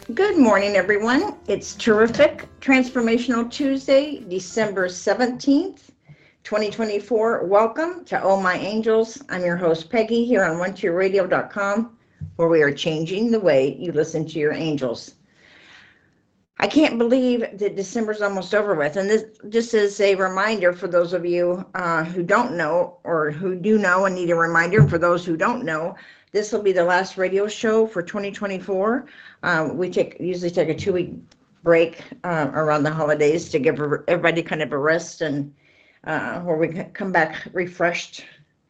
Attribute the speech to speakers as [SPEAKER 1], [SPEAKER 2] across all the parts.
[SPEAKER 1] Good morning, everyone. It's terrific Transformational Tuesday, December 17th, 2024. Welcome to Oh My Angels. I'm your host, Peggy, here on OneTwoRadio.com, where we are changing the way you listen to your angels. I can't believe that December's almost over with. And this just is a reminder for those of you who don't know, or who do know and need a reminder for those who don't know. This will be the last radio show for 2024. We usually take a 2-week break around the holidays to give everybody kind of a rest and where we come back refreshed.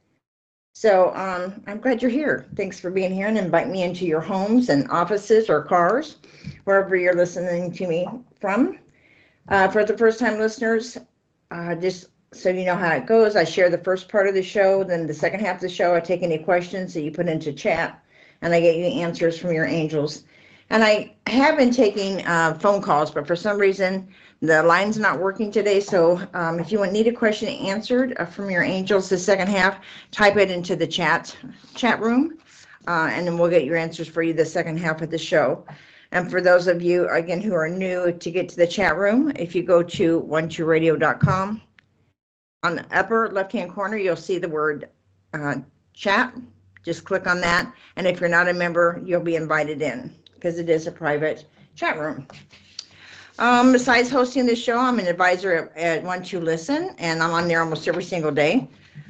[SPEAKER 1] So I'm glad you're here. Thanks for being here and invite me into your homes and offices or cars, wherever you're listening to me from. For the first time listeners, just so you know how it goes, I share the first part of the show, then the second half of the show, I take any questions that you put into chat, and I get you answers from your angels. And I have been taking phone calls, but for some reason, the line's not working today. So if you need a question answered from your angels the second half, type it into the chat room, and then we'll get your answers for you the second half of the show. And for those of you, again, who are new, to get to the chat room, if you go to OneTwoRadio.com, on the upper left-hand corner, you'll see the word chat. Just click on that. And if you're not a member, you'll be invited in because it is a private chat room. Besides hosting this show, I'm an advisor at One Two Listen, and I'm on there almost every single day.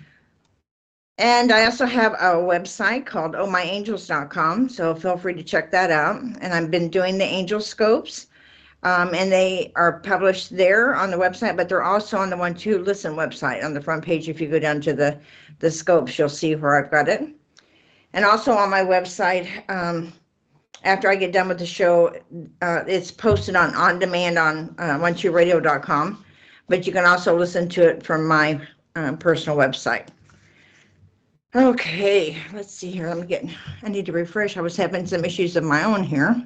[SPEAKER 1] And I also have a website called ohmyangels.com, so feel free to check that out. And I've been doing the angel scopes, and they are published there on the website, but they're also on the One Two Listen website on the front page. If you go down to the scopes, you'll see where I've got it. And also on my website, after I get done with the show, it's posted on demand on OneTwoRadio.com, but you can also listen to it from my personal website. Okay, let's see here. I need to refresh. I was having some issues of my own here.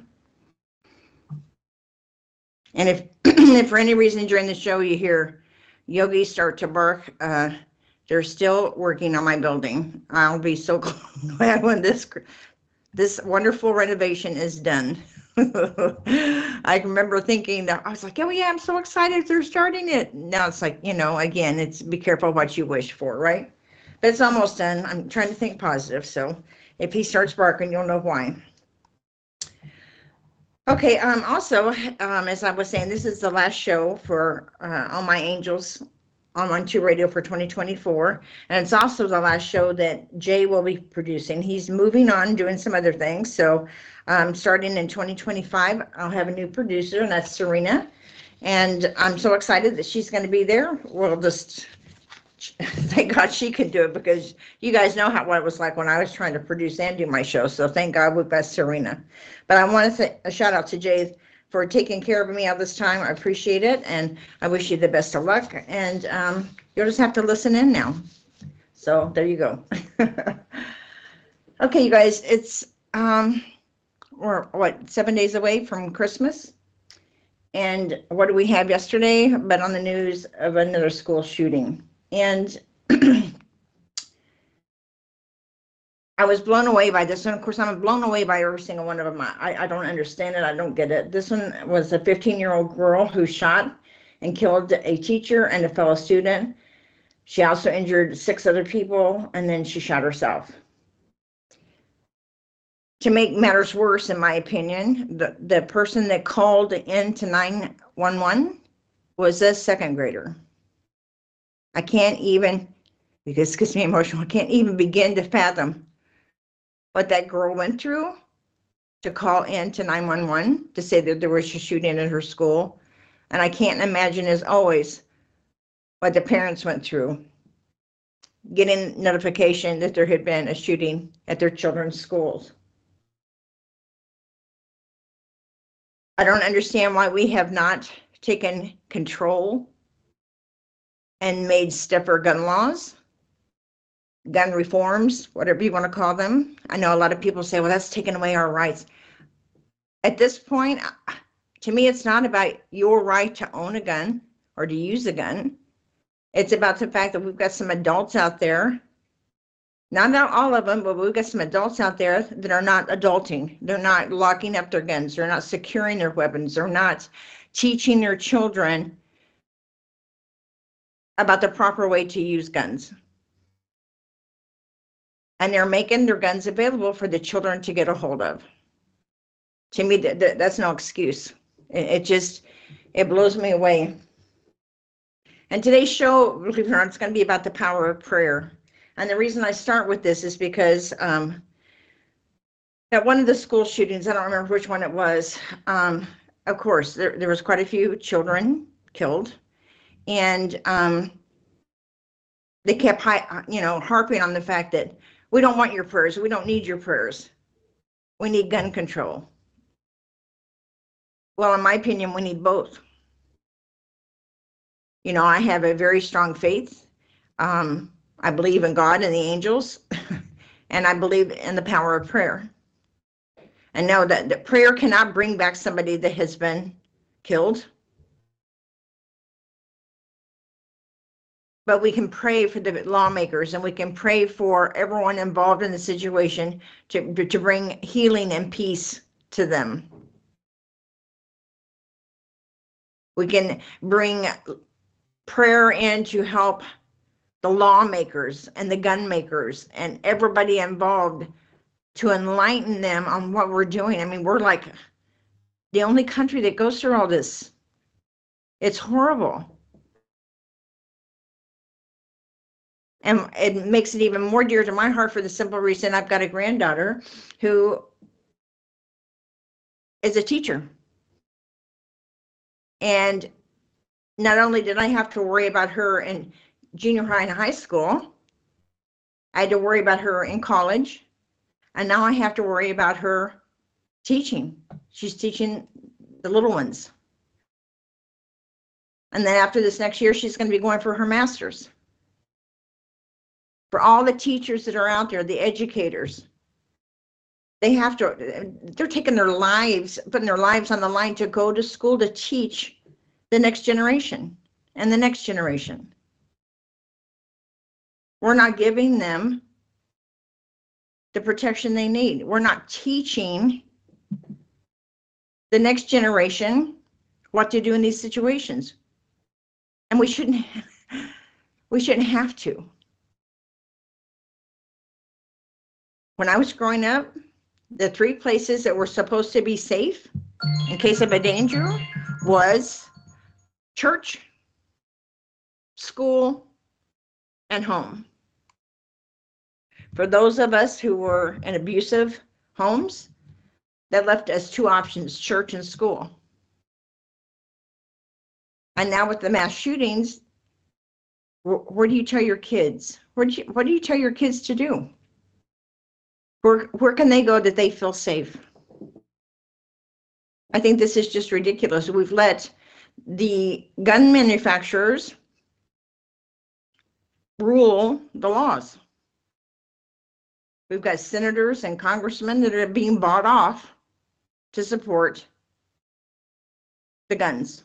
[SPEAKER 1] And if for any reason during the show you hear yogis start to bark, they're still working on my building. I'll be so glad when this wonderful renovation is done. I remember thinking that I was like, oh yeah, I'm so excited they're starting it. Now it's like, again, it's be careful what you wish for, right? But it's almost done. I'm trying to think positive. So if he starts barking, you'll know why. Okay, also, as I was saying, this is the last show for All My Angels on One Two Radio for 2024. And it's also the last show that Jay will be producing. He's moving on, doing some other things. So starting in 2025, I'll have a new producer, and that's Serena. And I'm so excited that she's going to be there. We'll just thank God she can do it, because you guys know what it was like when I was trying to produce and do my show. So thank God we've got Serena. But I want to say a shout out to Jay for taking care of me all this time. I appreciate it, and I wish you the best of luck. And you'll just have to listen in now. So there you go. Okay, you guys, it's we're 7 days away from Christmas. And what do we have yesterday but on the news of another school shooting? And I was blown away by this one. Of course, I'm blown away by every single one of them. I don't understand it. I don't get it. This one was a 15-year-old girl who shot and killed a teacher and a fellow student. She also injured 6 other people, and then she shot herself. To make matters worse, in my opinion, the person that called in to 911 was a 2nd grader. I can't even, because it gets me emotional, I can't even begin to fathom what that girl went through to call in to 911 to say that there was a shooting at her school. And I can't imagine, as always, what the parents went through getting notification that there had been a shooting at their children's schools. I don't understand why we have not taken control and made stiffer gun laws, gun reforms, whatever you want to call them. I know a lot of people say, well, that's taking away our rights. At this point, to me, it's not about your right to own a gun or to use a gun. It's about the fact that we've got some adults out there Not all of them, but we've got some adults out there that are not adulting. They're not locking up their guns. They're not securing their weapons. They're not teaching their children about the proper way to use guns. And they're making their guns available for the children to get a hold of. To me, that's no excuse. It blows me away. And today's show, believe it or not, it's going to be about the power of prayer. And the reason I start with this is because at one of the school shootings, I don't remember which one it was, of course, there was quite a few children killed. And they kept harping on the fact that we don't want your prayers. We don't need your prayers. We need gun control. Well, in my opinion, we need both. You know, I have a very strong faith. I believe in God and the angels, and I believe in the power of prayer. And know that prayer cannot bring back somebody that has been killed. But we can pray for the lawmakers, and we can pray for everyone involved in the situation to bring healing and peace to them. We can bring prayer in to help the lawmakers and the gun makers and everybody involved to enlighten them on what we're doing. I mean, we're like the only country that goes through all this. It's horrible. And it makes it even more dear to my heart for the simple reason I've got a granddaughter who is a teacher. And not only did I have to worry about her in junior high and high school, I had to worry about her in college. And now I have to worry about her teaching. She's teaching the little ones. And then after this next year, she's going to be going for her master's. For all the teachers that are out there, the educators, they're taking their lives, putting their lives on the line to go to school to teach the next generation and the next generation. We're not giving them the protection they need. We're not teaching the next generation what to do in these situations. And we shouldn't have to. When I was growing up, the 3 places that were supposed to be safe in case of a danger was church, school, and home. For those of us who were in abusive homes, that left us 2 options, church and school. And now with the mass shootings, where do you tell your kids? What do you tell your kids to do? Where can they go that they feel safe? I think this is just ridiculous. We've let the gun manufacturers rule the laws. We've got senators and congressmen that are being bought off to support the guns.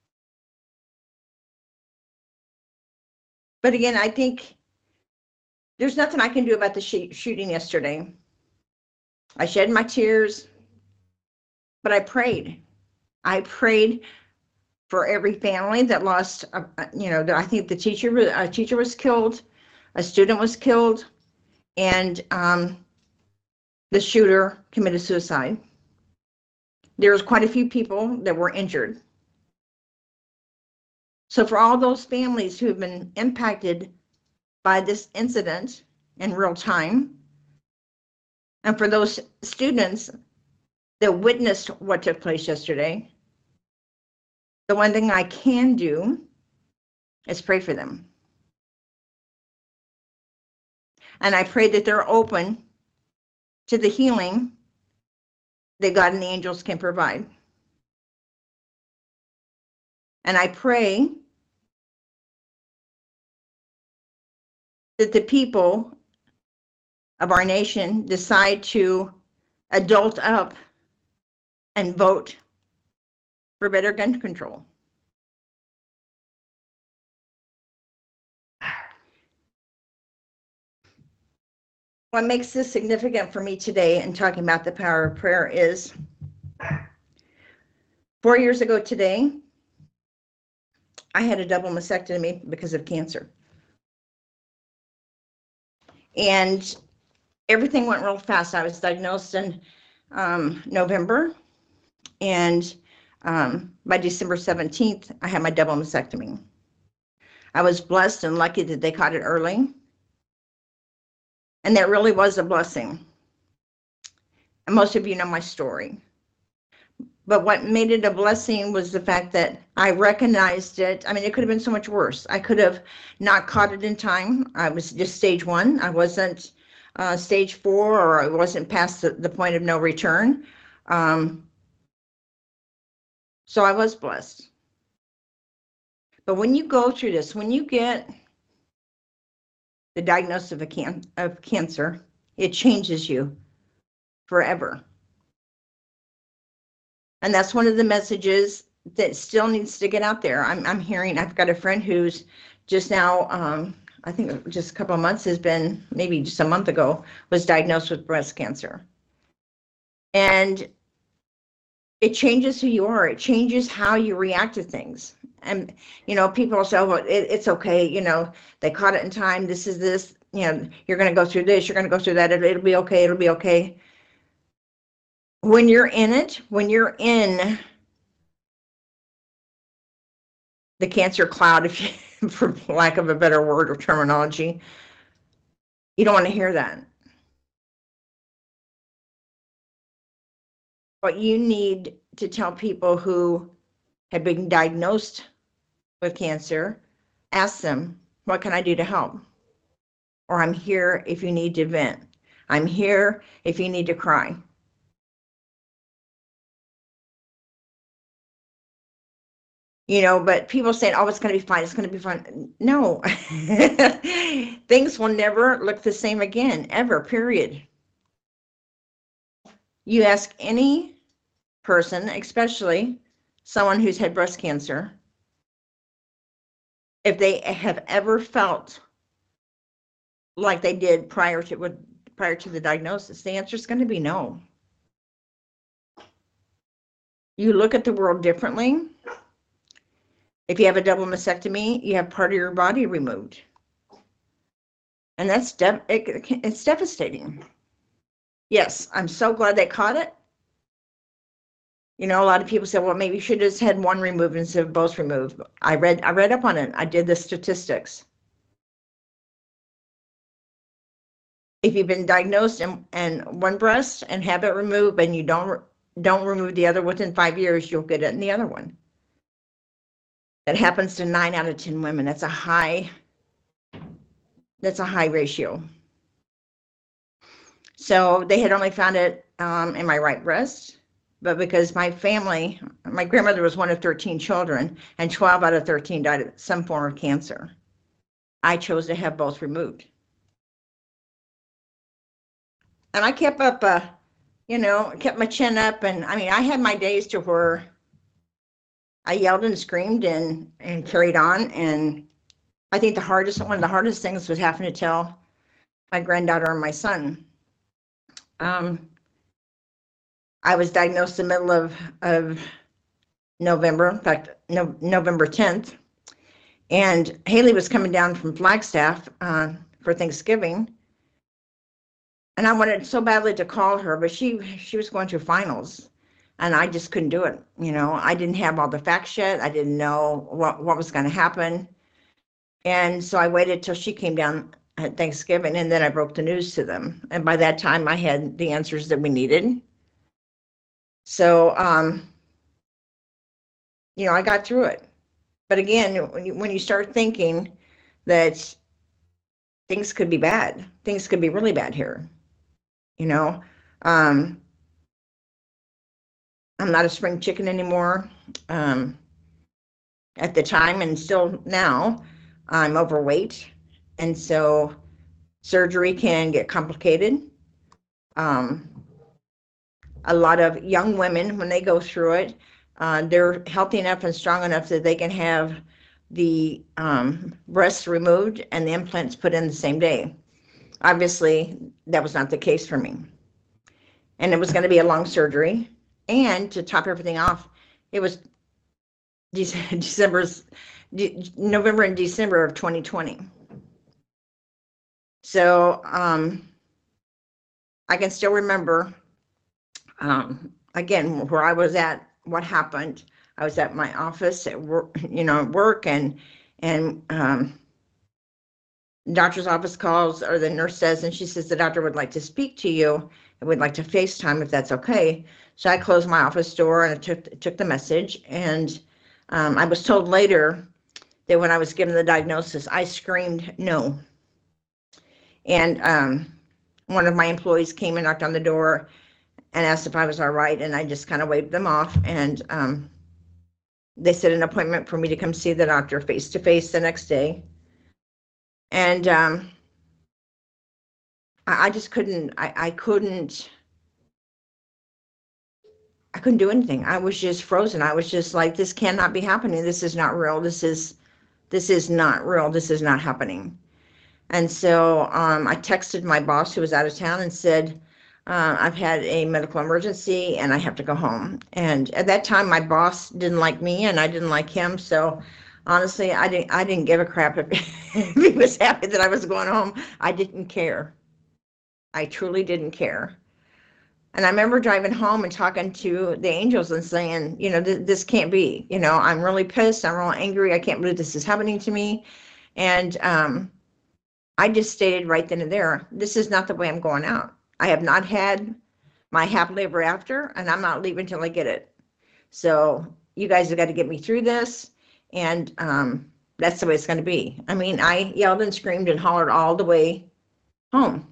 [SPEAKER 1] But again, I think there's nothing I can do about the shooting yesterday. I shed my tears, but I prayed. I prayed for every family that lost, I think a teacher was killed, a student was killed, and the shooter committed suicide. There was quite a few people that were injured. So for all those families who have been impacted by this incident in real time, and for those students that witnessed what took place yesterday, the one thing I can do is pray for them. And I pray that they're open to the healing that God and the angels can provide. And I pray that the people of our nation decide to adult up and vote for better gun control. What makes this significant for me today in talking about the power of prayer is 4 years ago today, I had a double mastectomy because of cancer. And everything went real fast. I was diagnosed in November, and by December 17th, I had my double mastectomy. I was blessed and lucky that they caught it early. And that really was a blessing. And most of you know my story. But what made it a blessing was the fact that I recognized it. I mean, it could have been so much worse. I could have not caught it in time. I was just stage 1. I wasn't stage 4, or I wasn't past the point of no return. So I was blessed. But when you go through this, when you get the diagnosis of cancer, it changes you forever. And that's one of the messages that still needs to get out there. I'm hearing, I've got a friend who's just now, I think just a couple of months, has been, maybe just a month ago, was diagnosed with breast cancer. And it changes who you are. It changes how you react to things. And, you know, people say, oh, well, it's okay. You know, they caught it in time. This is this, you know, you're going to go through this. You're going to go through that. It'll be okay. It'll be okay. When you're in it, when you're in the cancer cloud, if you, for lack of a better word or terminology, you don't want to hear that. What you need to tell people who have been diagnosed with cancer, ask them, what can I do to help? Or I'm here if you need to vent. I'm here if you need to cry. You know, but people saying, oh, it's going to be fine. It's going to be fine. No, things will never look the same again, ever, period. You ask any person, especially someone who's had breast cancer, if they have ever felt like they did prior to the diagnosis, the answer is going to be no. You look at the world differently. If you have a double mastectomy, you have part of your body removed. And that's it's devastating. Yes, I'm so glad they caught it. You know, a lot of people say, well, maybe you should have just had one removed instead of both removed. I read up on it. I did the statistics. If you've been diagnosed in one breast and have it removed, and you don't remove the other within 5 years, you'll get it in the other one. That happens to 9 out of 10 women. That's a high ratio. So they had only found it in my right breast, but because my grandmother was one of 13 children, and 12 out of 13 died of some form of cancer, I chose to have both removed. And I kept up, kept my chin up. And I mean, I had my days to where I yelled and screamed and carried on. And I think one of the hardest things was having to tell my granddaughter and my son. I was diagnosed in the middle of November, in fact, November 10th. And Haley was coming down from Flagstaff for Thanksgiving. And I wanted so badly to call her, but she was going through finals, and I just couldn't do it. You know, I didn't have all the facts yet. I didn't know what was going to happen. And so I waited till she came down at Thanksgiving, and then I broke the news to them. And by that time, I had the answers that we needed. So, I got through it. But again, when you start thinking that things could be bad, things could be really bad here. I'm not a spring chicken anymore. At the time, and still now, I'm overweight. And so surgery can get complicated. A lot of young women, when they go through it, they're healthy enough and strong enough that they can have the breasts removed and the implants put in the same day. Obviously, that was not the case for me. And it was going to be a long surgery. And to top everything off, it was November and December of 2020. So I can still remember, again, where I was at, what happened. I was at my office at work, work, and doctor's office calls, or the nurse says, and she says, the doctor would like to speak to you and would like to FaceTime if that's okay. So I closed my office door and I took the message. And I was told later that when I was given the diagnosis, I screamed no. And one of my employees came and knocked on the door and asked if I was all right. And I just kind of waved them off. And they set an appointment for me to come see the doctor face to face the next day. And I just couldn't, I couldn't do anything. I was just frozen. I was just like, this cannot be happening. This is not real. This is not real. This is not happening. And so I texted my boss, who was out of town, and said, I've had a medical emergency and I have to go home. And at that time, my boss didn't like me and I didn't like him. So honestly, I didn't give a crap if he was happy that I was going home. I didn't care. I truly didn't care. And I remember driving home and talking to the angels and saying, this can't be. I'm really pissed. I'm really angry. I can't believe this is happening to me. And I just stated right then and there, this is not the way I'm going out. I have not had my happily ever after, and I'm not leaving until I get it. So you guys have got to get me through this. And that's the way it's going to be. I mean, I yelled and screamed and hollered all the way home.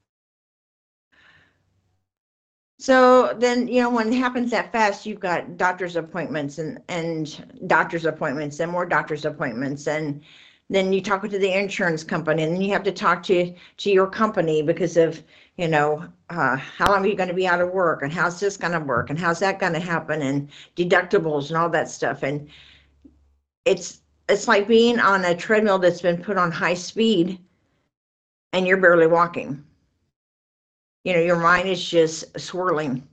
[SPEAKER 1] So then, when it happens that fast, you've got doctor's appointments and doctor's appointments and more doctor's appointments. And then you talk to the insurance company, and then you have to talk to your company because of, how long are you going to be out of work, and how's this going to work, and how's that going to happen, and deductibles and all that stuff. And it's like being on a treadmill that's been put on high speed and you're barely walking. Your mind is just swirling.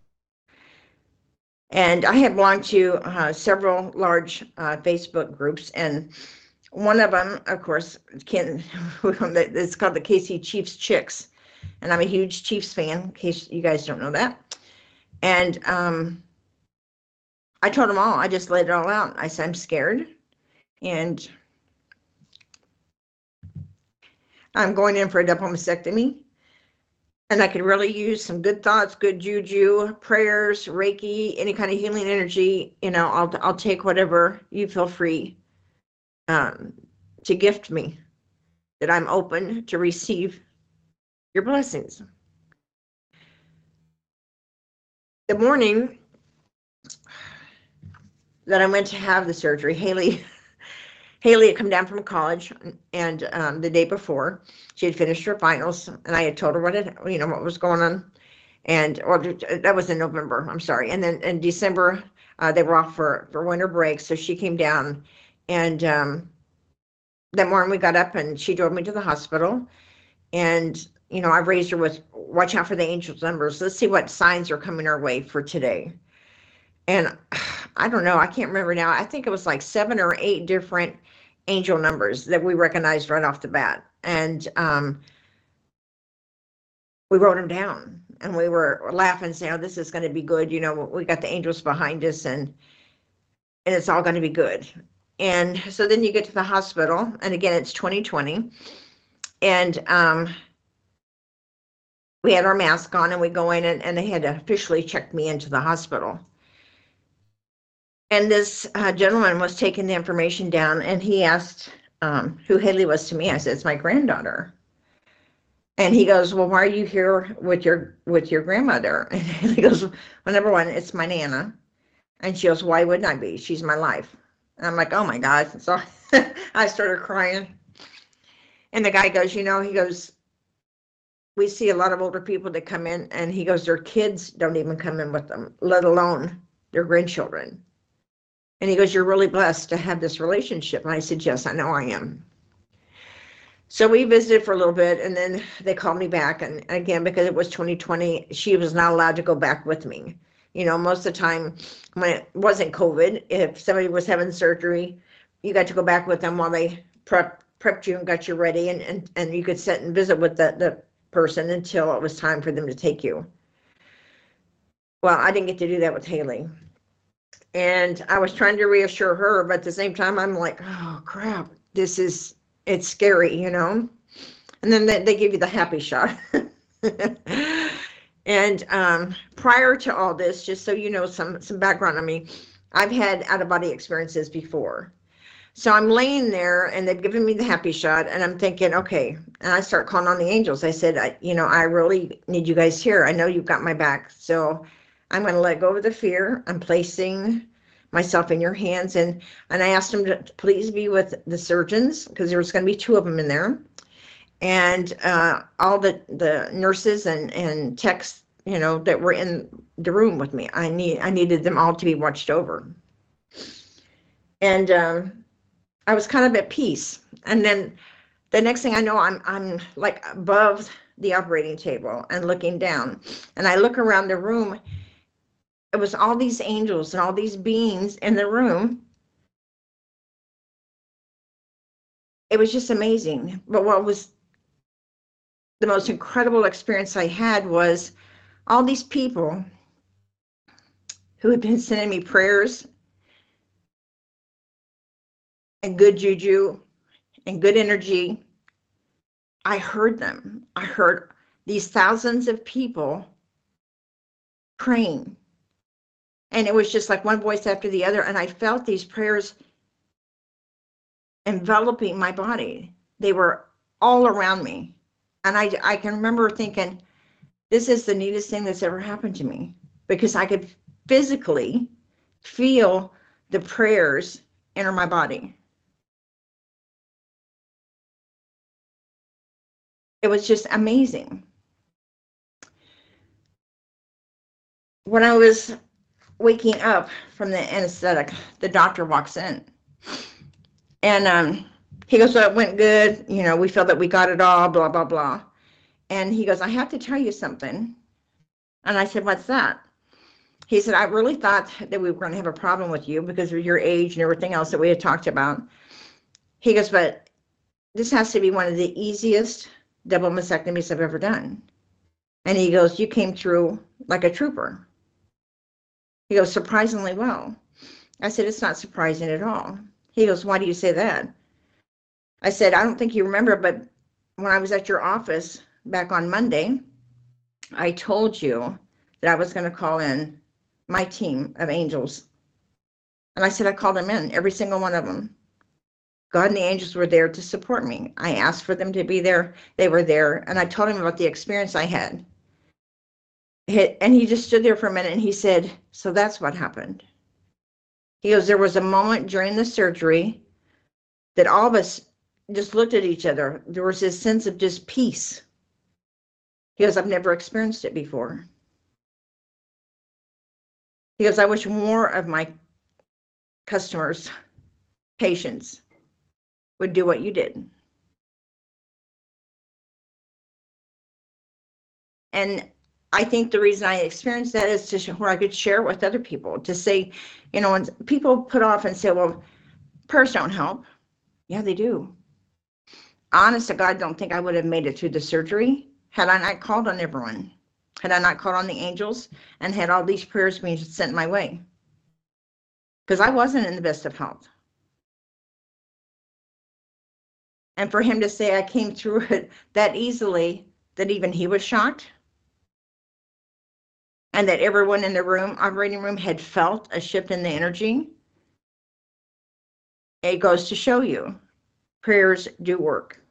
[SPEAKER 1] And I have belonged to several large Facebook groups, and one of them, of course, it's called the KC Chiefs Chicks, and I'm a huge Chiefs fan, in case you guys don't know that. And I told them all, I just laid it all out. I said, I'm scared, and I'm going in for a double mastectomy. And I could really use some good thoughts, good juju, prayers, Reiki, any kind of healing energy. I'll take whatever you feel free to gift me, that I'm open to receive your blessings. The morning that I went to have the surgery, Haley had come down from college, and the day before, she had finished her finals, and I had told her what was going on. And that was in November, I'm sorry. And then in December, they were off for winter break, so she came down, and that morning we got up and she drove me to the hospital. And I raised her with, watch out for the angels' numbers. Let's see what signs are coming our way for today. And I don't know, I can't remember now. I think it was like 7 or 8 different angel numbers that we recognized right off the bat. And we wrote them down, and we were laughing, saying, oh, this is going to be good. We got the angels behind us, and it's all going to be good. And so then you get to the hospital, and again, it's 2020. And we had our mask on, and we go in, and they had officially checked me into the hospital. And this gentleman was taking the information down, and he asked who Haley was to me. I said, it's my granddaughter. And he goes, well, why are you here with your grandmother? And he goes, well, number one, it's my Nana. And she goes, why wouldn't I be? She's my life. And I'm like, oh my God. So I started crying. And the guy goes, he goes, we see a lot of older people that come in, and he goes, their kids don't even come in with them, let alone their grandchildren. And he goes, you're really blessed to have this relationship. And I said, yes, I know I am. So we visited for a little bit, and then they called me back. And again, because it was 2020, she was not allowed to go back with me. Most of the time when it wasn't COVID, if somebody was having surgery, you got to go back with them while they prepped you and got you ready, and you could sit and visit with the person until it was time for them to take you. Well, I didn't get to do that with Haley. And I was trying to reassure her, but at the same time, I'm like, oh crap, it's scary, And then they give you the happy shot. And prior to all this, just so you know some background on me, I've had out-of-body experiences before. So I'm laying there and they've given me the happy shot, and I'm thinking, okay. And I start calling on the angels. I said, I really need you guys here. I know you've got my back. So I'm going to let go of the fear. I'm placing myself in your hands. And I asked them to please be with the surgeons, because there was going to be 2 of them in there. And all the nurses and techs, that were in the room with me. I needed them all to be watched over. And I was kind of at peace. And then the next thing I know, I'm like above the operating table and looking down. And I look around the room. It was all these angels and all these beings in the room. It was just amazing. But what was the most incredible experience I had was all these people who had been sending me prayers and good juju and good energy. I heard them. I heard these thousands of people praying. And it was just like one voice after the other. And I felt these prayers enveloping my body. They were all around me. And I can remember thinking, this is the neatest thing that's ever happened to me, because I could physically feel the prayers enter my body. It was just amazing. When I was waking up from the anesthetic, the doctor walks in. And he goes, so it went good. We feel that we got it all, blah, blah, blah. And he goes, I have to tell you something. And I said, what's that? He said, I really thought that we were going to have a problem with you because of your age and everything else that we had talked about. He goes, but this has to be one of the easiest double mastectomies I've ever done. And he goes, you came through like a trooper. He goes, surprisingly well. I said, it's not surprising at all. He goes, why do you say that? I said, I don't think you remember, but when I was at your office back on Monday, I told you that I was going to call in my team of angels. And I said, I called them in, every single one of them. God and the angels were there to support me. I asked for them to be there. They were there. And I told him about the experience I had. And he just stood there for a minute and he said, so that's what happened. He goes, there was a moment during the surgery that all of us just looked at each other. There was this sense of just peace. He goes, I've never experienced it before. He goes, I wish more of my customers, patients, would do what you did. And I think the reason I experienced that is to where I could share it with other people, to say, when people put off and say, well, prayers don't help. Yeah, they do. Honest to God, I don't think I would have made it through the surgery had I not called on everyone, had I not called on the angels and had all these prayers being sent my way. Because I wasn't in the best of health. And for him to say I came through it that easily, that even he was shocked. And that everyone in the operating room had felt a shift in the energy. It goes to show you, prayers do work.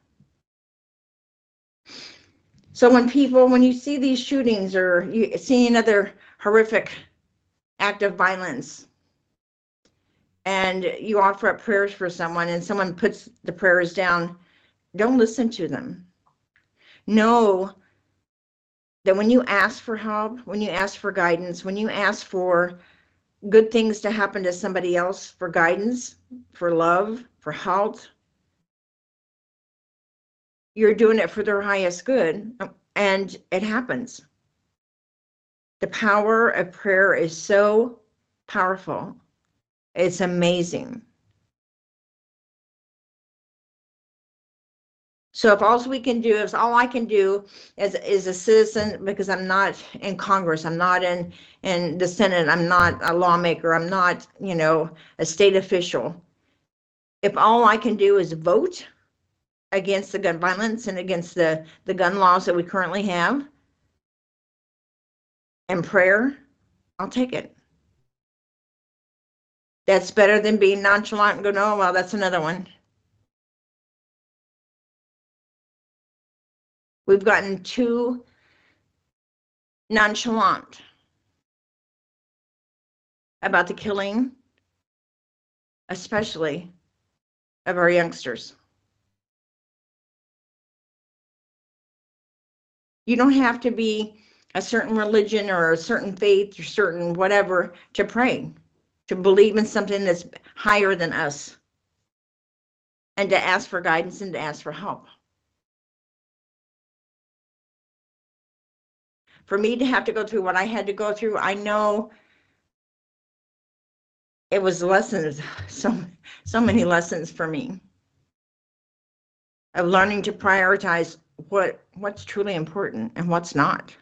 [SPEAKER 1] So when you see these shootings or you see another horrific act of violence, and you offer up prayers for someone and someone puts the prayers down, don't listen to them. Know that when you ask for help, when you ask for guidance, when you ask for good things to happen to somebody else, for guidance, for love, for health, you're doing it for their highest good, and it happens. The power of prayer is so powerful. It's amazing. So if all we can do is, all I can do is a citizen, because I'm not in Congress, I'm not in the Senate, I'm not a lawmaker, I'm not, a state official. If all I can do is vote against the gun violence and against the gun laws that we currently have, and prayer, I'll take it. That's better than being nonchalant and going, oh, well, that's another one. We've gotten too nonchalant about the killing, especially of our youngsters. You don't have to be a certain religion or a certain faith or certain whatever to pray, to believe in something that's higher than us, and to ask for guidance and to ask for help. For me to have to go through what I had to go through, I know it was lessons, so many lessons for me of learning to prioritize what's truly important and what's not.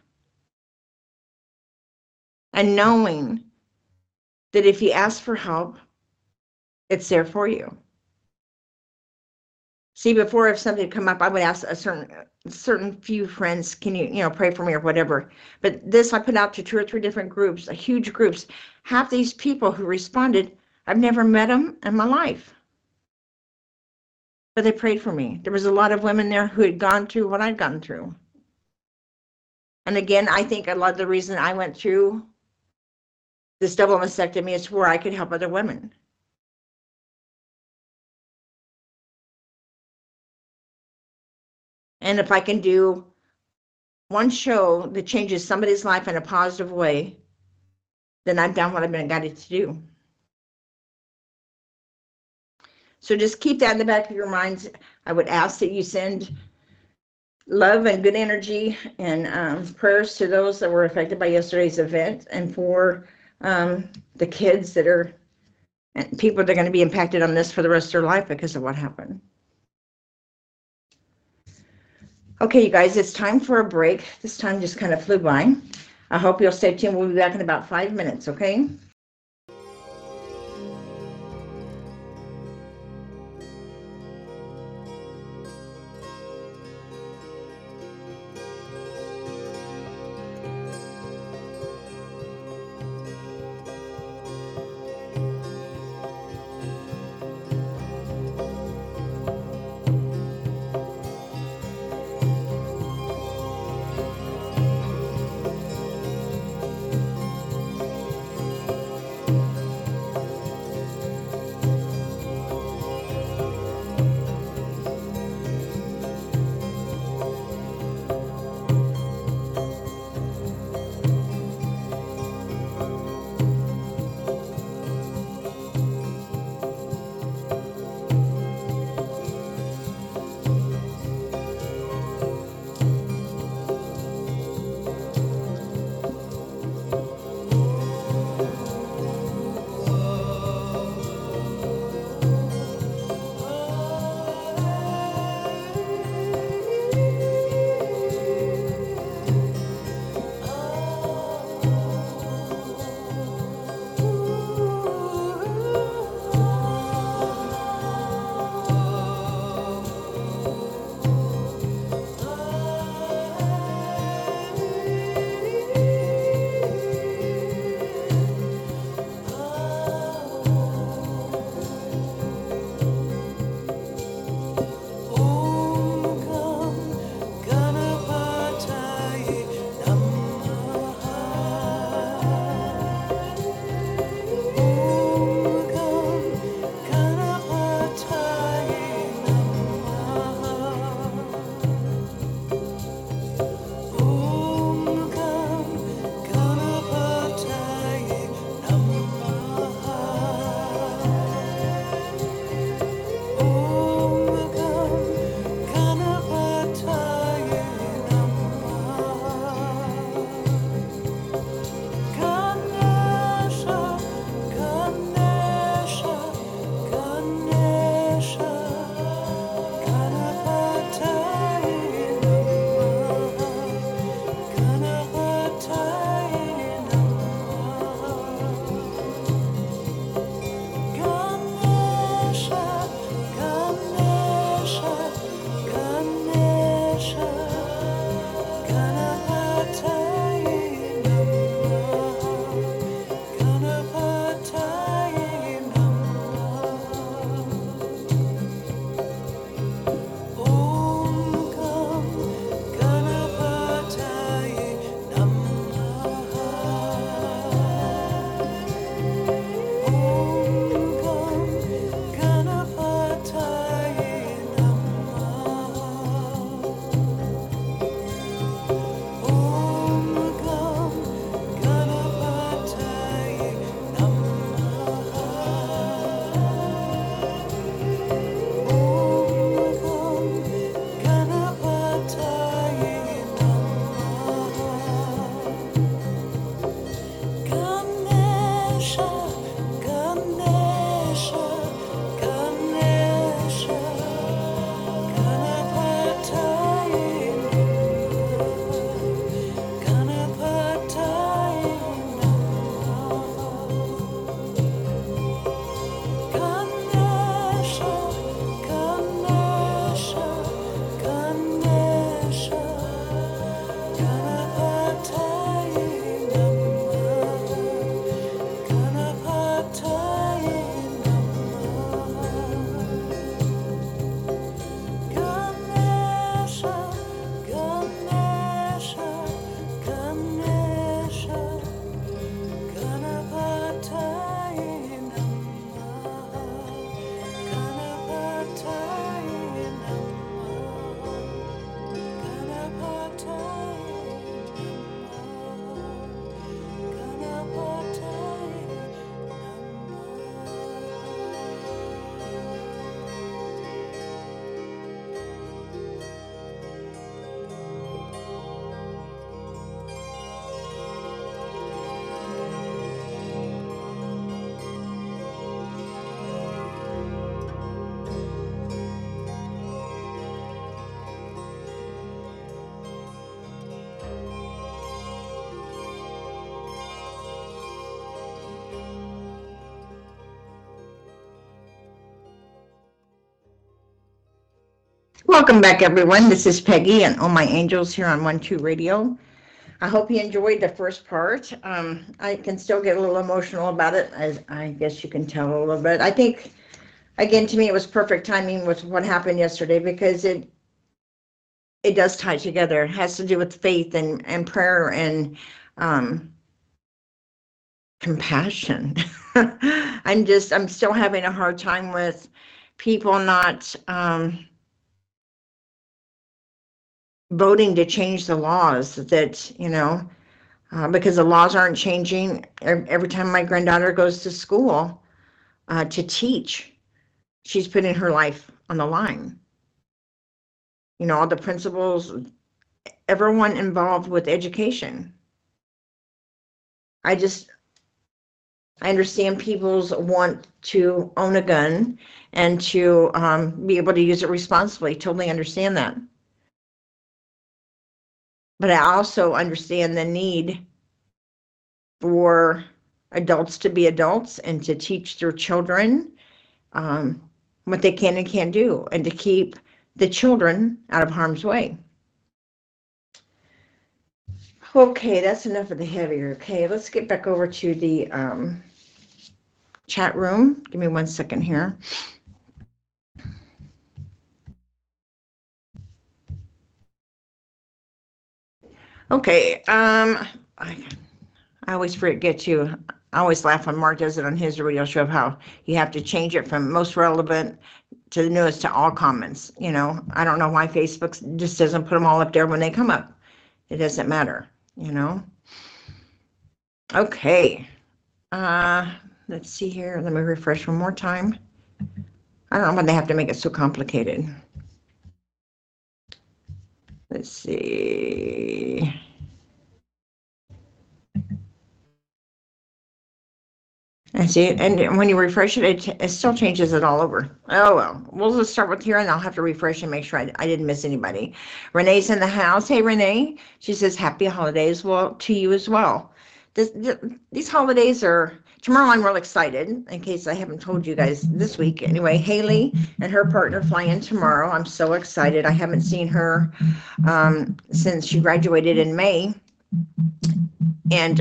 [SPEAKER 1] And knowing that if you ask for help, it's there for you. See, before, if something had come up, I would ask a certain few friends, can you pray for me or whatever. But this I put out to 2 or 3 different groups, huge groups. Half these people who responded, I've never met them in my life, but they prayed for me. There was a lot of women there who had gone through what I'd gone through. And again, I think a lot of the reason I went through this double mastectomy is where I could help other women. And if I can do one show that changes somebody's life in a positive way, then I've done what I've been guided to do. So just keep that in the back of your minds. I would ask that you send love and good energy and prayers to those that were affected by yesterday's event, and for the kids and people that are going to be impacted on this for the rest of their life because of what happened. Okay, you guys, it's time for a break. This time just kind of flew by. I hope you'll stay tuned. We'll be back in about 5 minutes, okay? Welcome back, everyone. This is Peggy and Oh My Angels here on 1-2 Radio. I hope you enjoyed the first part. I can still get a little emotional about it, as I guess you can tell a little bit. I think, again, to me, it was perfect timing with what happened yesterday, because it does tie together. It has to do with faith and prayer and compassion. I'm still having a hard time with people not voting to change the laws that, because the laws aren't changing. Every time my granddaughter goes to school to teach, she's putting her life on the line. All the principals, everyone involved with education. I understand people's want to own a gun and to be able to use it responsibly. Totally understand that. But I also understand the need for adults to be adults and to teach their children what they can and can't do, and to keep the children out of harm's way. Okay, that's enough of the heavier. Okay, let's get back over to the chat room. Give me 1 second here. Okay, I always forget to. I always laugh when Mark does it on his radio show of how you have to change it from most relevant to the newest to all comments. I don't know why Facebook just doesn't put them all up there when they come up. It doesn't matter. Okay. Let's see here. Let me refresh one more time. I don't know why they have to make it so complicated. Let's see. And see, and when you refresh it, it still changes it all over. Oh, well, we'll just start with here and I'll have to refresh and make sure I didn't miss anybody. Renee's in the house. Hey, Renee. She says, happy holidays. Well, to you as well. These holidays are, tomorrow I'm real excited, in case I haven't told you guys this week. Anyway, Haley and her partner fly in tomorrow. I'm so excited. I haven't seen her since she graduated in May. And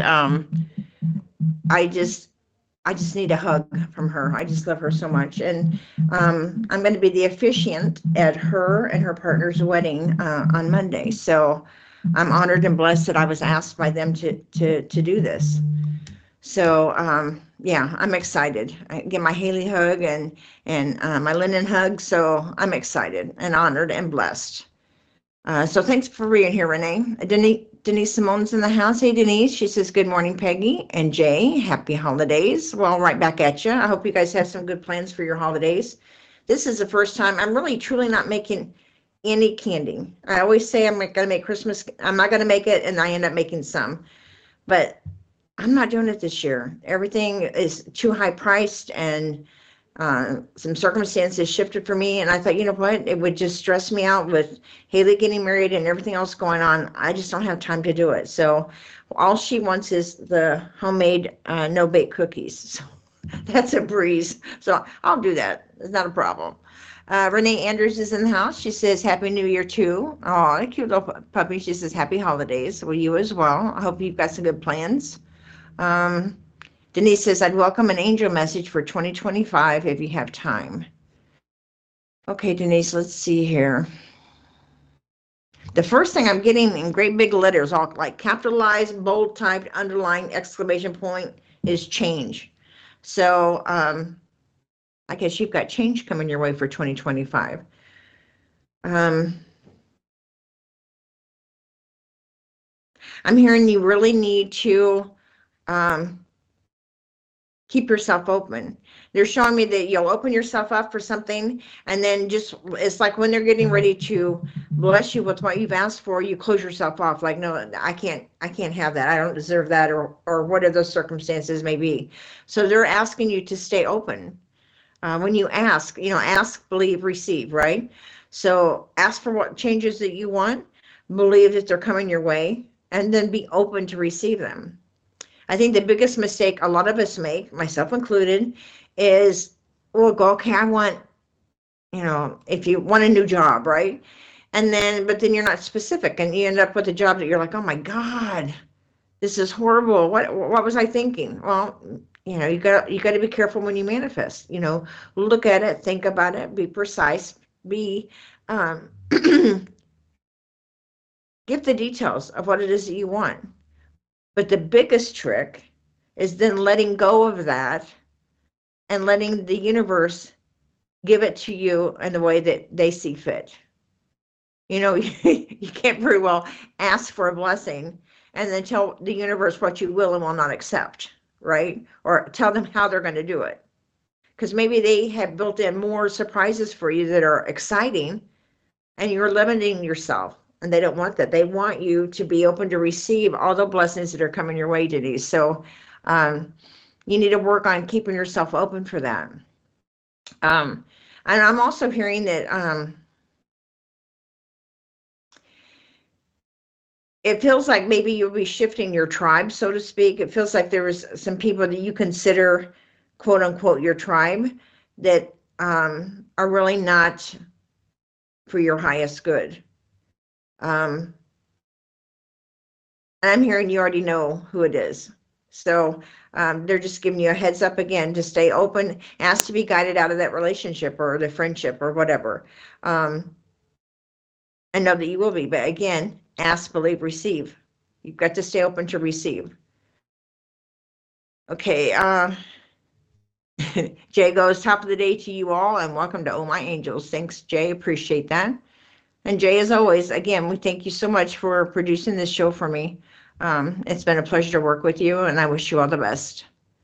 [SPEAKER 1] I just need a hug from her. I just love her so much. And I'm going to be the officiant at her and her partner's wedding on Monday. So I'm honored and blessed that I was asked by them to do this. So yeah, I'm excited. I get my Haley hug and my Lennon hug. So I'm excited and honored and blessed. So thanks for being here, Renee. Denise Simone's in the house. Hey, Denise. She says, good morning, Peggy and Jay. Happy holidays. Well, right back at you. I hope you guys have some good plans for your holidays. This is the first time I'm really, truly not making any candy. I always say I'm going to make Christmas. I'm not going to make it, and I end up making some. But I'm not doing it this year. Everything is too high priced, and some circumstances shifted for me, and I thought, you know what, it would just stress me out with Haley getting married and everything else going on. I just don't have time to do it. So all she wants is the homemade no-bake cookies. So that's a breeze. So I'll do that. It's not a problem. Renee Andrews is in the house. She says, Happy New Year, too. Oh, a cute little puppy. She says, Happy Holidays. Well, you as well. I hope you've got some good plans. Denise says, I'd welcome an angel message for 2025 if you have time. Okay, Denise, let's see here. The first thing I'm getting in great big letters, all like capitalized, bold typed, underlined, exclamation point, is change. So I guess you've got change coming your way for 2025. I'm hearing you really need to keep yourself open. They're showing me that you'll open yourself up for something, and then just, it's like when they're getting ready to bless you with what you've asked for, you close yourself off, like, no, I can't have that. I don't deserve that, or whatever those circumstances may be. So they're asking you to stay open. When you ask, ask, believe, receive, right? So ask for what changes that you want, believe that they're coming your way, and then be open to receive them. I think the biggest mistake a lot of us make, myself included, is, well, go, okay, I want, if you want a new job, right? But then you're not specific, and you end up with a job that you're like, oh my God, this is horrible. What was I thinking? Well, you got to be careful when you manifest. Look at it, think about it, be precise, give the details of what it is that you want. But the biggest trick is then letting go of that and letting the universe give it to you in the way that they see fit. You can't very well ask for a blessing and then tell the universe what you will and will not accept, right? Or tell them how they're going to do it. Because maybe they have built in more surprises for you that are exciting, and you're limiting yourself. And they don't want that. They want you to be open to receive all the blessings that are coming your way, Denise. So you need to work on keeping yourself open for that. And I'm also hearing that it feels like maybe you'll be shifting your tribe, so to speak. It feels like there was some people that you consider, quote unquote, your tribe that are really not for your highest good. And I'm hearing you already know who it is. So they're just giving you a heads up again to stay open, ask to be guided out of that relationship or the friendship or whatever. And know that you will be. But again, ask, believe, receive. You've got to stay open to receive. Okay. Jay goes, top of the day to you all, and welcome to Oh My Angels. Thanks, Jay. Appreciate that. And Jay, as always, again, we thank you so much for producing this show for me. It's been a pleasure to work with you, and I wish you all the best.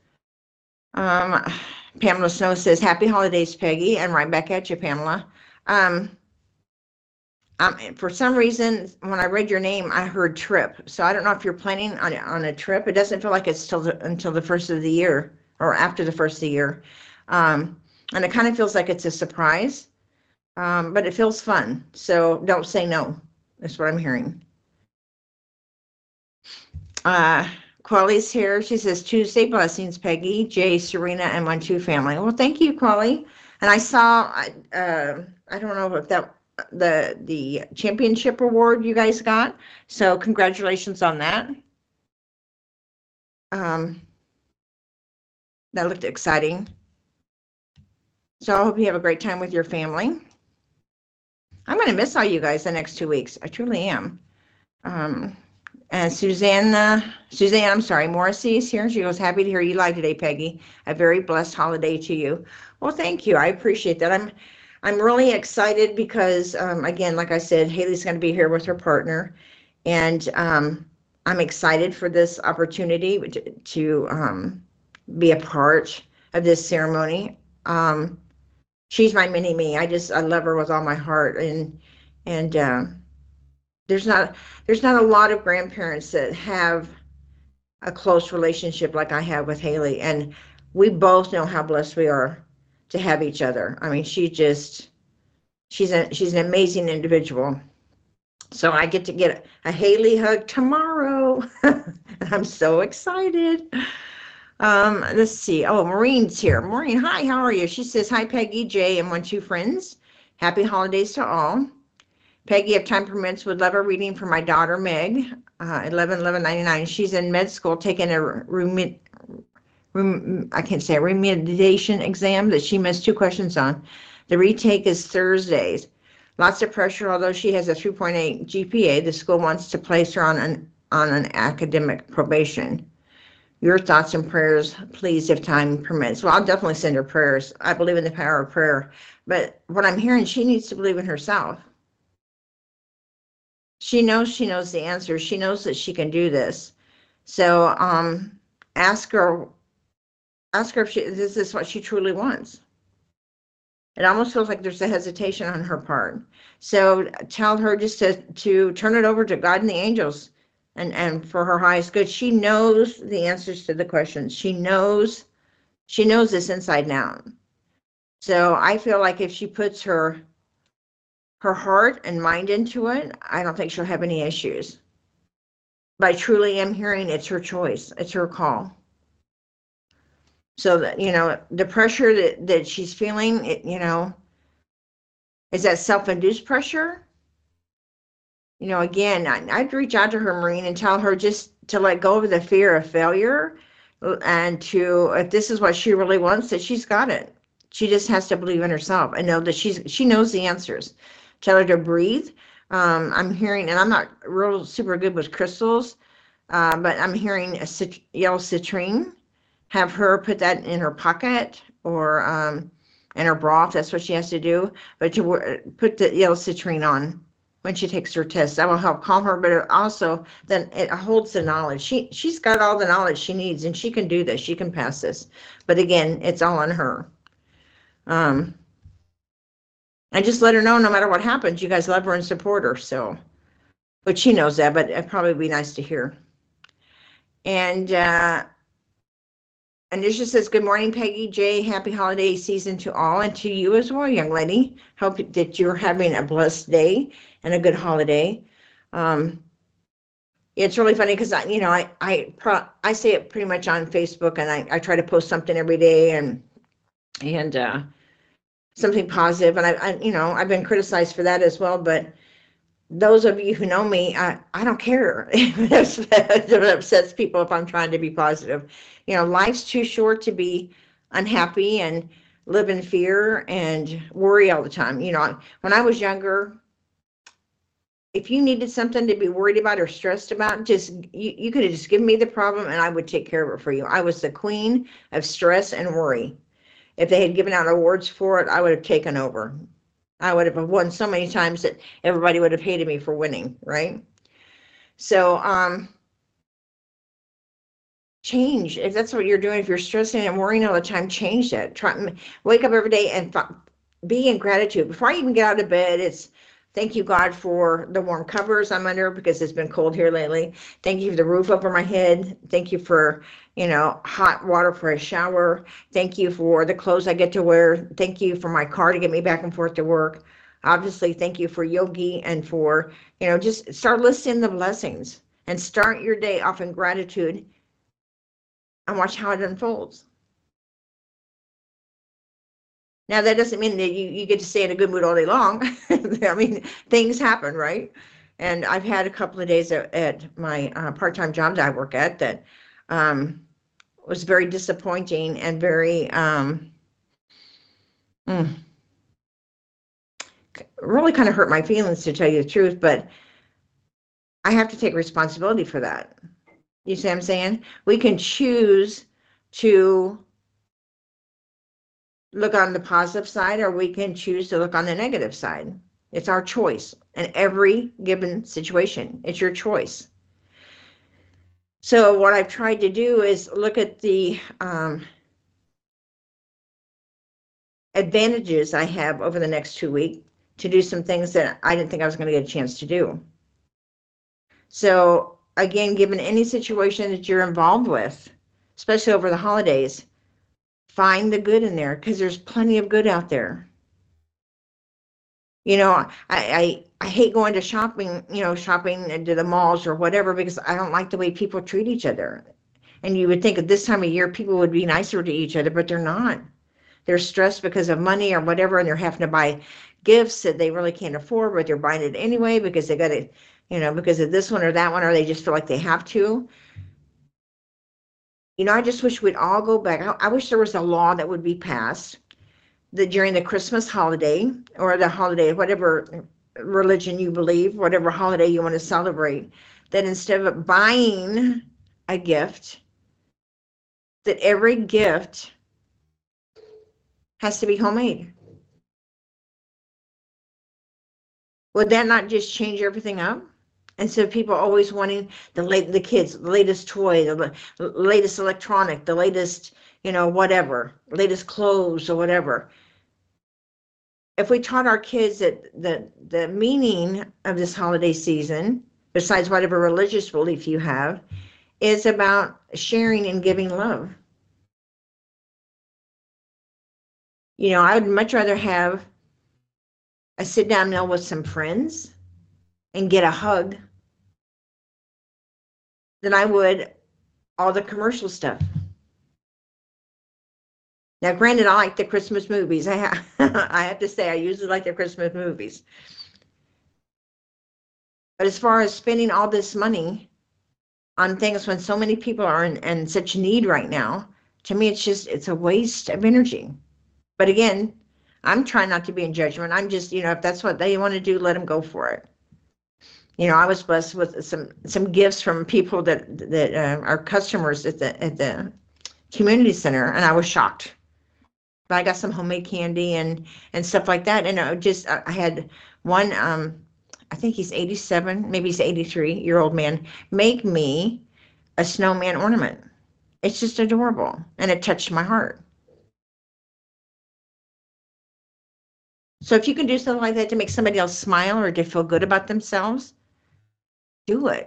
[SPEAKER 1] Pamela Snow says, happy holidays, Peggy, and right back at you, Pamela. For some reason, when I read your name, I heard trip. So I don't know if you're planning on a trip. It doesn't feel like it's until the first of the year. or after the first of the year. And it kind of feels like it's a surprise, but it feels fun. So don't say no. That's what I'm hearing. Quali's here. She says, Tuesday blessings, Peggy, Jay, Serena, and 1-2 family. Well, thank you, Quali. And I saw, I don't know if that the championship award you guys got. So congratulations on that. That looked exciting. So I hope you have a great time with your family. I'm going to miss all you guys the next 2 weeks. I truly am. And Suzanne, I'm sorry, Morrissey is here. She goes, happy to hear you live today, Peggy. A very blessed holiday to you. Well, thank you. I appreciate that. I'm really excited because, again, like I said, Haley's going to be here with her partner. And I'm excited for this opportunity to be a part of this ceremony. She's my mini me. I love her with all my heart. And there's not a lot of grandparents that have a close relationship like I have with Haley. And we both know how blessed we are to have each other. I mean, she's an amazing individual. So I get to get a Haley hug tomorrow. I'm so excited. Let's see. Oh, Maureen's here. Maureen, hi, how are you? She says, hi, Peggy, Jay, and 1-2 friends. Happy holidays to all. Peggy, if time permits, would love a reading for my daughter, Meg, 11/11/99. She's in med school taking a remediation exam that she missed 2 questions on. The retake is Thursdays. Lots of pressure, although she has a 3.8 GPA. The school wants to place her on an academic probation. Your thoughts and prayers, please, if time permits. Well, I'll definitely send her prayers. I believe in the power of prayer. But what I'm hearing, she needs to believe in herself. She knows the answer. She knows that she can do this. So ask her if this is what she truly wants. It almost feels like there's a hesitation on her part. So tell her just to turn it over to God and the angels and for her highest good. She knows the answers to the questions. She knows this inside and out. So I feel like if she puts her heart and mind into it, I don't think she'll have any issues. But I truly am hearing it's her choice. It's her call. So that, the pressure that she's feeling, is that self-induced pressure? Again, I'd reach out to her, Maureen, and tell her just to let go of the fear of failure and if this is what she really wants, that she's got it. She just has to believe in herself and know that she knows the answers. Tell her to breathe. I'm hearing, and I'm not real super good with crystals, but I'm hearing yellow citrine. Have her put that in her pocket or in her bra if that's what she has to do. But to put the yellow citrine on when she takes her test, that will help calm her. But it also then it holds the knowledge. She's got all the knowledge she needs, and she can do this. She can pass this. But again, it's all on her. And just let her know, no matter what happens, you guys love her and support her. So, but she knows that. But it'd probably be nice to hear. And Anisha says, good morning, Peggy, Jay. Happy holiday season to all and to you as well, young lady. Hope that you're having a blessed day and a good holiday. It's really funny because I say it pretty much on Facebook, and I try to post something every day and something positive. And I've been criticized for that as well. But those of you who know me, I don't care if it upsets people if I'm trying to be positive. Life's too short to be unhappy and live in fear and worry all the time. When I was younger, if you needed something to be worried about or stressed about, you could have just given me the problem and I would take care of it for you. I was the queen of stress and worry. If they had given out awards for it, I would have taken over. I would have won so many times that everybody would have hated me for winning, right? So change. If that's what you're doing, if you're stressing and worrying all the time, change that. Wake up every day and be in gratitude. Before I even get out of bed, it's Thank you, God, for the warm covers I'm under because it's been cold here lately. Thank you for the roof over my head. Thank you for, hot water for a shower. Thank you for the clothes I get to wear. Thank you for my car to get me back and forth to work. Obviously, thank you for Yogi and for, just start listing the blessings and start your day off in gratitude and watch how it unfolds. Now, that doesn't mean that you get to stay in a good mood all day long. I mean, things happen, right? And I've had a couple of days at my part-time job that I work at that was very disappointing and very really kind of hurt my feelings, to tell you the truth. But I have to take responsibility for that. You see what I'm saying? We can choose to look on the positive side, or we can choose to look on the negative side. It's our choice in every given situation. It's your choice. So what I've tried to do is look at the advantages I have over the next 2 weeks to do some things that I didn't think I was going to get a chance to do. So again, given any situation that you're involved with, especially over the holidays, find the good in there, because there's plenty of good out there. I hate going to shopping, shopping into the malls or whatever, because I don't like the way people treat each other. And you would think at this time of year, people would be nicer to each other, but they're not. They're stressed because of money or whatever, and they're having to buy gifts that they really can't afford, but they're buying it anyway because they got it, because of this one or that one, or they just feel like they have to. I just wish we'd all go back. I wish there was a law that would be passed that during the Christmas holiday, or the holiday, whatever religion you believe, whatever holiday you want to celebrate, that instead of buying a gift, that every gift has to be homemade. Would that not just change everything up? Instead of people always wanting the kids, the latest toy, the latest electronic, the latest, whatever, latest clothes or whatever. If we taught our kids that the meaning of this holiday season, besides whatever religious belief you have, is about sharing and giving love. I would much rather have a sit-down meal with some friends and get a hug than I would all the commercial stuff. Now, granted, I like the Christmas movies. I have to say, I usually like the Christmas movies. But as far as spending all this money on things when so many people are in such need right now, to me, it's a waste of energy. But again, I'm trying not to be in judgment. I'm just, if that's what they want to do, let them go for it. I was blessed with some gifts from people that are customers at the community center, and I was shocked. But I got some homemade candy and stuff like that, and I had one. I think he's 87, maybe he's 83-year-old man, make me a snowman ornament. It's just adorable, and it touched my heart. So if you can do something like that to make somebody else smile or to feel good about themselves, do it.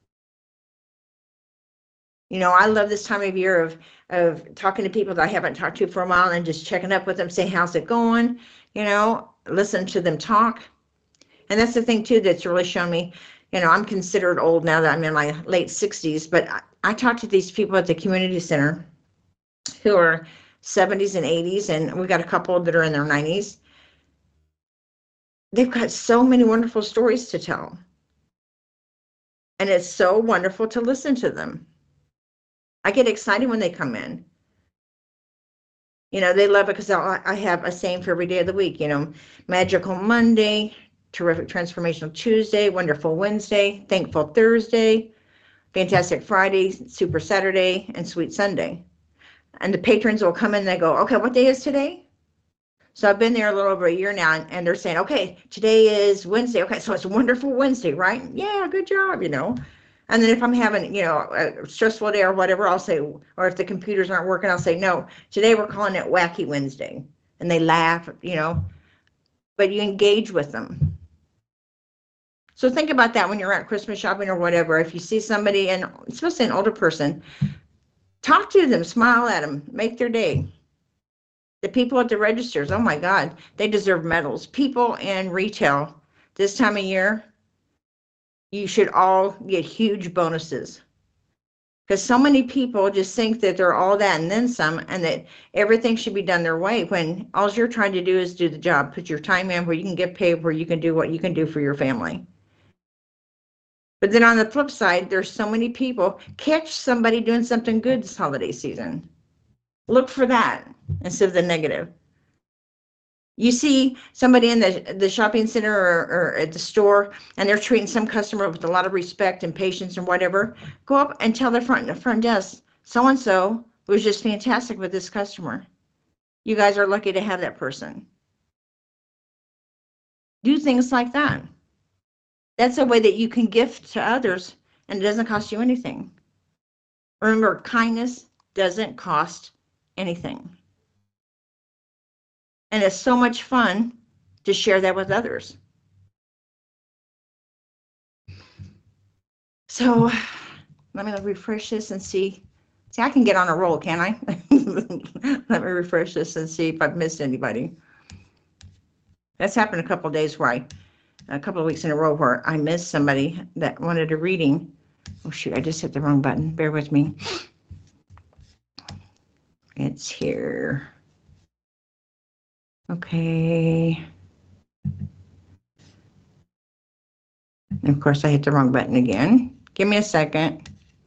[SPEAKER 1] I love this time of year of talking to people that I haven't talked to for a while and just checking up with them, say, how's it going? Listen to them talk. And that's the thing too, that's really shown me, I'm considered old now that I'm in my late 60s, but I talk to these people at the community center who are 70s and 80s, and we got a couple that are in their 90s. They've got so many wonderful stories to tell. And it's so wonderful to listen to them. I get excited when they come in. They love it because I have a saying for every day of the week, Magical Monday, Terrific Transformational Tuesday, Wonderful Wednesday, Thankful Thursday, Fantastic Friday, Super Saturday, and Sweet Sunday. And the patrons will come in and they go, okay, what day is today? So I've been there a little over a year now, and they're saying, okay, today is Wednesday. Okay, so it's Wonderful Wednesday, right? Yeah, good job, And then if I'm having, a stressful day or whatever, I'll say, or if the computers aren't working, I'll say, no, today we're calling it Wacky Wednesday. And they laugh, but you engage with them. So think about that when you're at Christmas shopping or whatever. If you see somebody, and especially an older person, talk to them, smile at them, make their day. The people at the registers, oh my God, they deserve medals. People in retail this time of year, you should all get huge bonuses. Because so many people just think that they're all that and then some, and that everything should be done their way, when all you're trying to do is do the job, put your time in where you can get paid, where you can do what you can do for your family. But then on the flip side, there's so many people, catch somebody doing something good this holiday season. Look for that instead of the negative. You see somebody in the shopping center or at the store, and they're treating some customer with a lot of respect and patience and whatever. Go up and tell the front desk, so-and-so was just fantastic with this customer. You guys are lucky to have that person. Do things like that. That's a way that you can gift to others, and it doesn't cost you anything. Remember, kindness doesn't cost anything. And it's so much fun to share that with others. So let me refresh this and see. See, I can get on a roll, can I? Let me refresh this and see if I've missed anybody. That's happened a couple of days where a couple of weeks in a row where I missed somebody that wanted a reading. Oh shoot, I just hit the wrong button. Bear with me. It's here. Okay. And of course, I hit the wrong button again. Give me a second.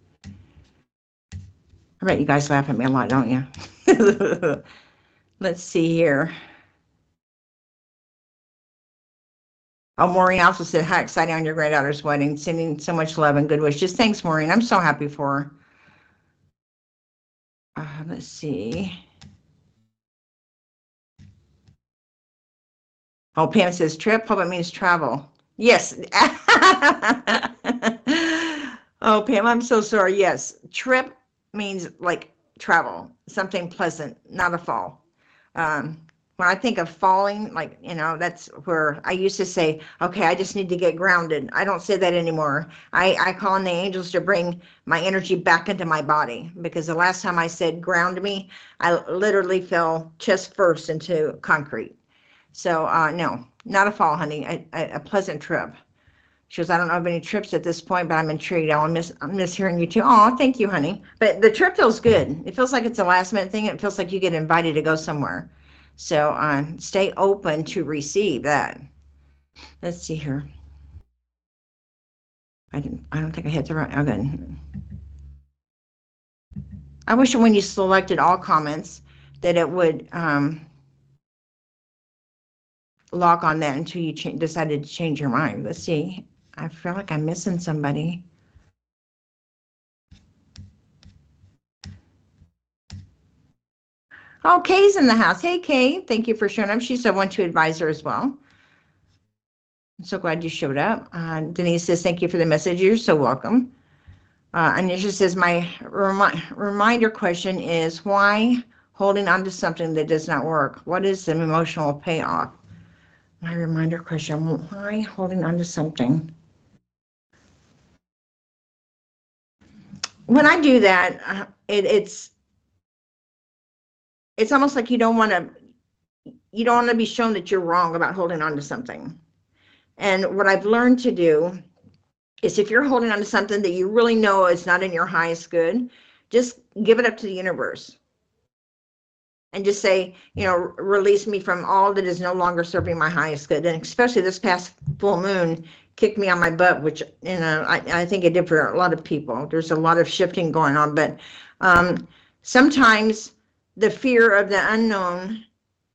[SPEAKER 1] I bet you guys laugh at me a lot, don't you? Let's see here. Oh, Maureen also said, how exciting on your granddaughter's wedding. Sending so much love and good wishes. Thanks, Maureen. I'm so happy for her. Let's see. Oh, Pam says trip. Hope it means travel. Yes. Oh, Pam, I'm so sorry. Yes. Trip means like travel, something pleasant, not a fall. When I think of falling, like, that's where I used to say, okay, I just need to get grounded. I don't say that anymore. I call on the angels to bring my energy back into my body, because the last time I said ground me, I literally fell chest first into concrete. So no, not a fall, honey, a pleasant trip. She goes, I don't know of any trips at this point, but I'm intrigued. I miss hearing you too. Oh, thank you, honey. But the trip feels good. It feels like it's a last minute thing. It feels like you get invited to go somewhere. So stay open to receive that. Let's see here. I don't think I hit the right. Oh, good. I wish when you selected all comments that it would lock on that until you decided to change your mind. Let's see. I feel like I'm missing somebody. Oh, Kay's in the house. Hey, Kay. Thank you for showing up. She's a 1-2 advisor as well. I'm so glad you showed up. Denise says, thank you for the message. You're so welcome. Anisha says, my reminder question is, why holding on to something that does not work? What is the emotional payoff? My reminder question, why holding on to something? When I do that, it's almost like you don't want to be shown that you're wrong about holding on to something. And what I've learned to do is, if you're holding on to something that you really know is not in your highest good, just give it up to the universe. And just say, release me from all that is no longer serving my highest good. And especially this past full moon kicked me on my butt, which, I think it did for a lot of people. There's a lot of shifting going on, but sometimes the fear of the unknown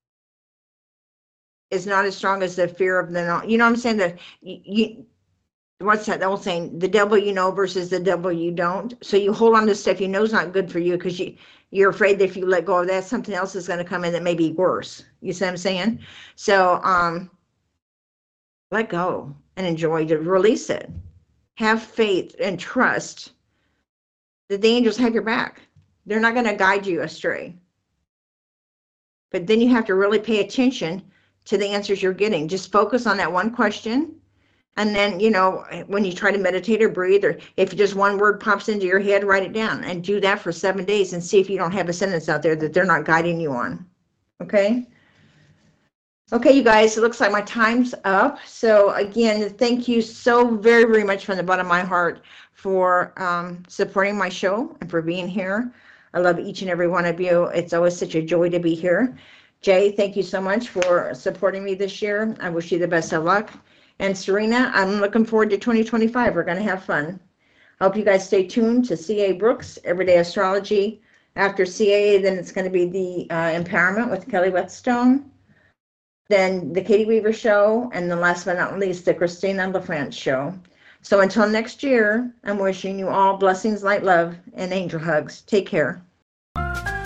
[SPEAKER 1] is not as strong as the fear of the known. You know what I'm saying? That what's that old saying? The devil you know versus the devil you don't. So you hold on to stuff you know is not good for you, because you're afraid that if you let go of that, something else is going to come in that may be worse. You see what I'm saying? So let go and enjoy to release it. Have faith and trust that the angels have your back. They're not going to guide you astray. But then you have to really pay attention to the answers you're getting. Just focus on that one question And then, when you try to meditate or breathe, or if just one word pops into your head, write it down and do that for 7 days and see if you don't have a sentence out there that they're not guiding you on. Okay? Okay, you guys, it looks like my time's up. So again, thank you so very, very much from the bottom of my heart for supporting my show and for being here. I love each and every one of you. It's always such a joy to be here. Jay, thank you so much for supporting me this year. I wish you the best of luck. And Serena, I'm looking forward to 2025. We're going to have fun. I hope you guys stay tuned to C.A. Brooks, Everyday Astrology. After CA, then it's going to be the Empowerment with Kelly Whetstone. Then the Katie Weaver Show, and then last but not least, the Christina LaFrance Show. So until next year, I'm wishing you all blessings, light, love, and angel hugs. Take care.